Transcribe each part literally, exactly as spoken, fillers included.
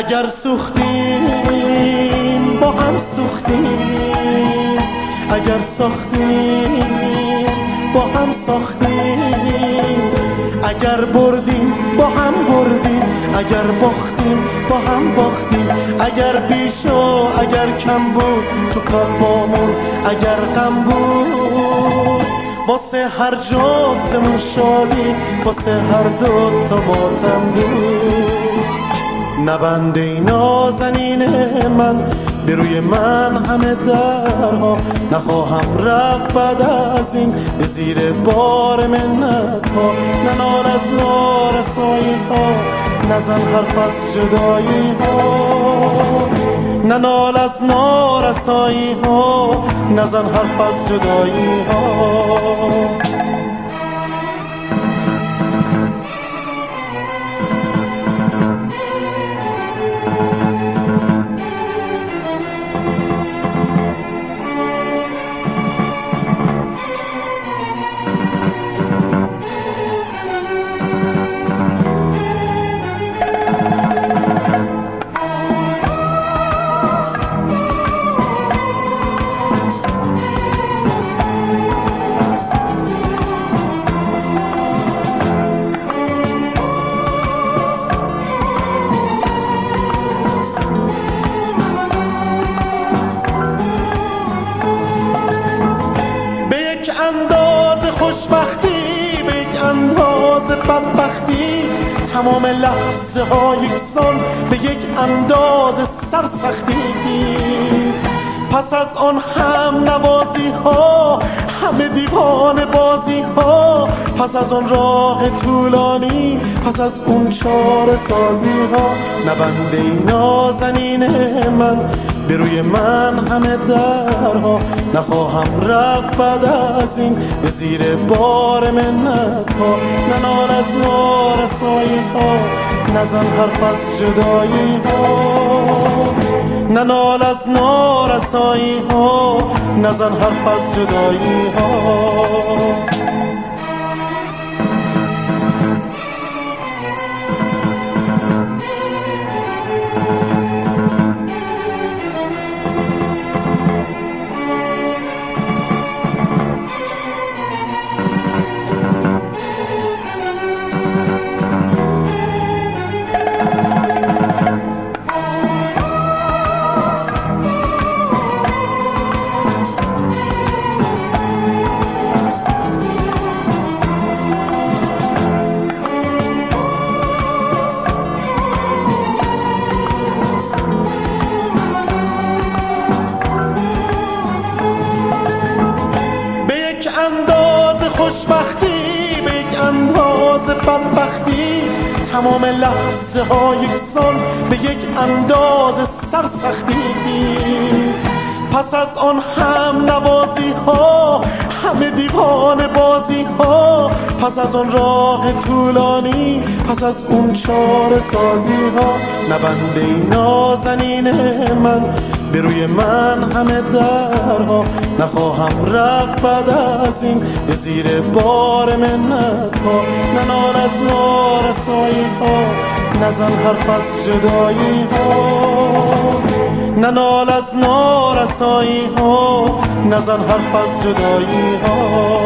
اگر سوختیم با هم سوختیم، اگر ساختیم با هم ساختیم، اگر بردیم با هم بردیم، اگر باختیم با هم باختیم، اگر بیش و اگر کم بود تو قلبامون، اگر غم بود واسه هر جفتمون شادی، واسه هر دو تا ماتم بود. نبنده نازنین من به روی من همه درها، نخواهم رفت بعد از این به زیر بار منت ها. ننال از نارسایی ها، نزن حرف از جدایی ها، ننال از نارسایی ها، نزن حرف از جدایی ها. خوشبختی به یک اندازه بدبختی، تمام لحظه ها یکسان به یک اندازه سرسختی. پس از آن هم نوازی ها، همه دیوانه بازی ها، پس از آن راه طولانی، پس از اون چاره سازی ها. نبنده نازنین من به روی من همه درها، نخواهم رفت بعد از این به زیر بار منت ها. ننال از نارسایی ها، نزن حرف از جدایی ها، ننال از نارسایی ها، نزن حرف از جدایی ها. خوشبختی به یک اندازه بدبختی، تمام لحظه ها یکسان به یک اندازه سرسختی. پس از آن هم نوازی ها، همه دیوانه بازی ها، پس از آن راه طولانی، پس از اون چاره سازی ها. نبنده نازنین من به روی من همه درها، نخواهم رفت بعد از این به زیر بار منت ها. ننال از نارسایی ها، نزن حرف از جدایی ها، ننال از نارسایی ها، نزن حرف از جدایی ها.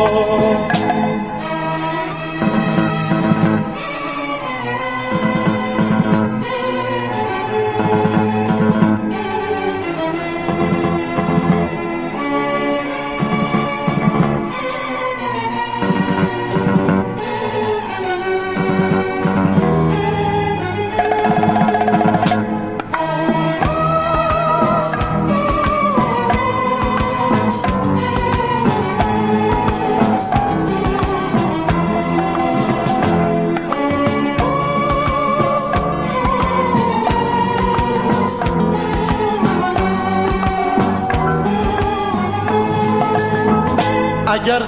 اگر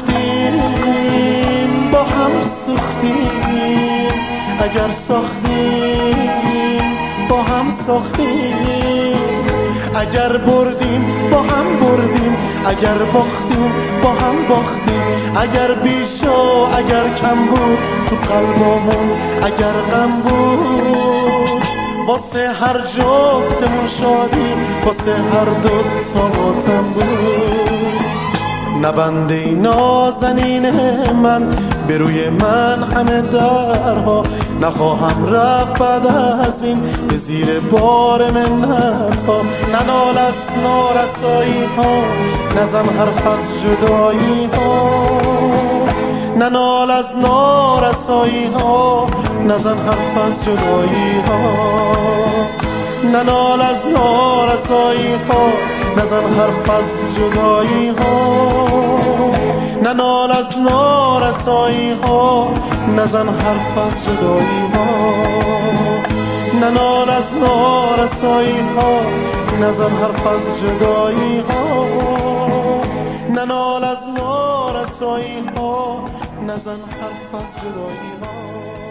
سوختیم با هم سوختیم، اگر ساختیم با هم ساختیم، اگر بردیم با هم بردیم، اگر باختیم با هم باختیم، اگر بیش و اگر کم بود تو قلبمون، اگر غم بود واسه هر جفتمون شادی، واسه هر دوتا ماتم بود. نبنده نازنین من به روی من همه درها، نخواهم رفت بعد از این به زیر بار منت ها. ننال از نارسایی ها، نزن حرف از جدایی ها. ننال از نارسایی ها، نزن حرف از جدایی ها. ننال از نارسایی ها، نزن حرف از جدایی ها. ننال از نارسایی ها، نزن حرف از جدایی ها. ننال از نارسایی ها، نزن حرف از جدایی ها. ننال از نارسایی ها، نزن حرف از جدایی ها.